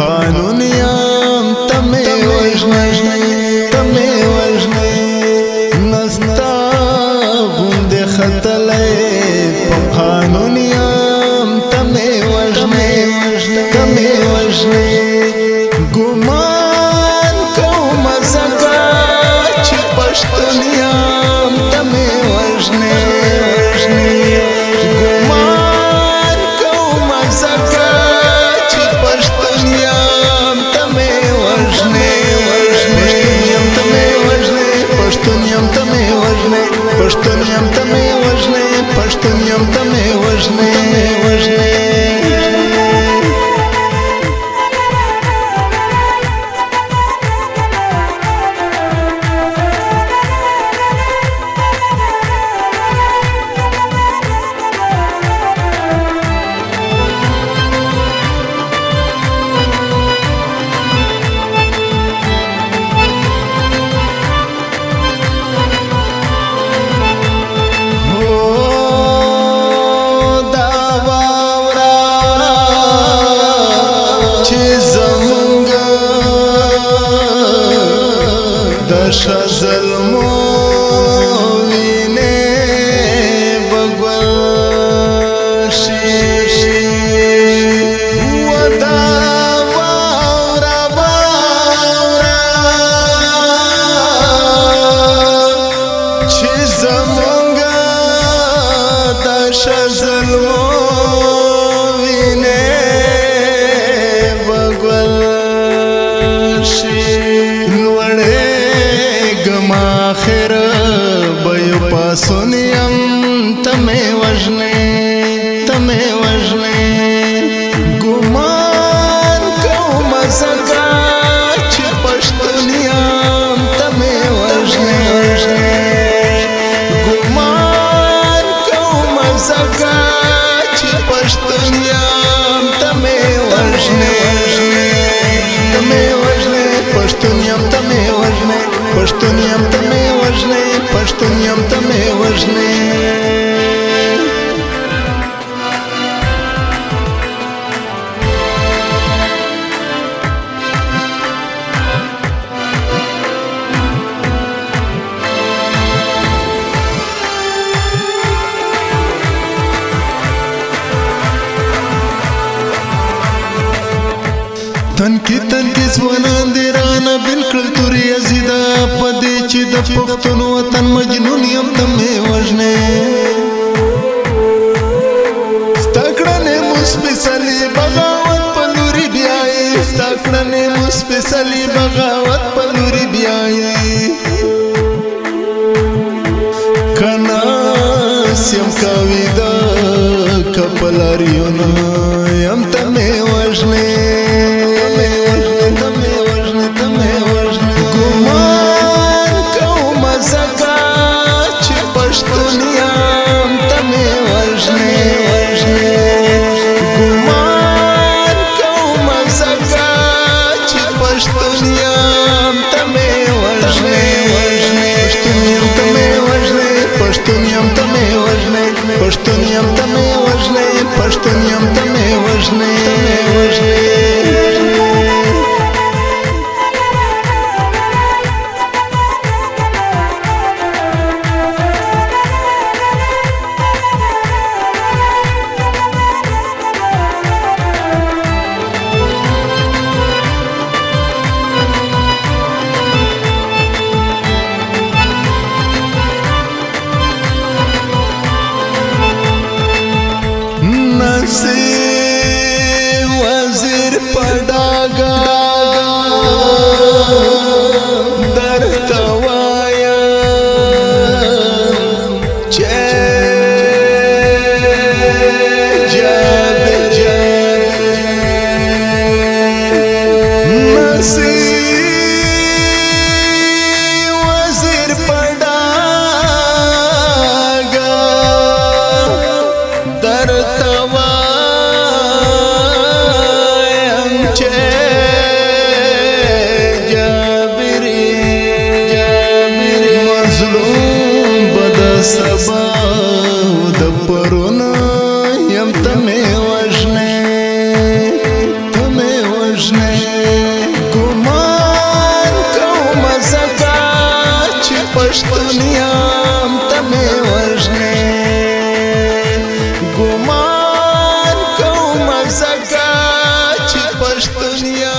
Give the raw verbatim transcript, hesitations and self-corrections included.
قانون یم تمه وژنې تمه وژنې نستا غوندې ختلی په قانون یم تمه وژنې تمه وژنې ګمان کوم زکه چې پښتون یم تمه وژنې پښتون یم تمه وژنې پښتون یم تمه وژنې وژنې ظلمو وینې بګول شي ودا واورا واورا چې زمونږ د ظلمو وینې بګول شي آخر بیو پاسون یم تمه وژنې تمه وژنې ګمان کوم زکه چې پښتون یم تمه وژنې ګمان کوم زکه چې پښتون یم تمه وژنې تمه وژنې پښتون یم تمه وژنې پښتون یم تمه وژنې پښتون یم تمه وژنې تنکی تنکی ځوانان دې رانه بالکل تورې ازیدا پدې چې د پښتون وطن مجنون یم تمه وژنې ستا کړنې مو سپېڅلې بغاوت په لوري بیایي ستا کړنې مو سپېڅلې بغاوت په لوري بیایي که ناس یم کاویده که په لاریونه یم تمه وژنې پښتون یم تمه وژنې پښتون یم تمه وژنې پښتون یم تمه وژنې وژنې وزیر پډاګا درته وایم چې جابر نسی وزیر پډاګا درته سبا د پرونه یم تمه وژنې تمه وژنې दुनिया